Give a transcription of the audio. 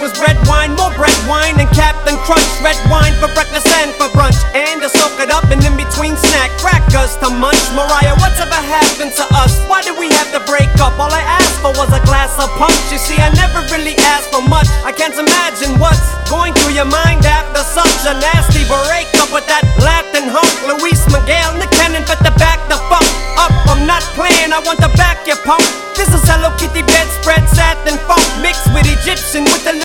was red wine, more bread wine and Captain Crunch. Red wine for breakfast and for brunch, and to soak it up and in between snack crackers to munch. Mariah, what's ever happened to us? Why did we have to break up? All I asked for was a glass of punch. You see, I never really asked for much. I can't imagine what's going through your mind after such a nasty breakup with that Latin hunk. Luis Miguel, Nick Cannon, but the back the fuck up. I'm not playing, I want to back your pump. This is Hello Kitty bedspread, satin funk mixed with Egyptian with the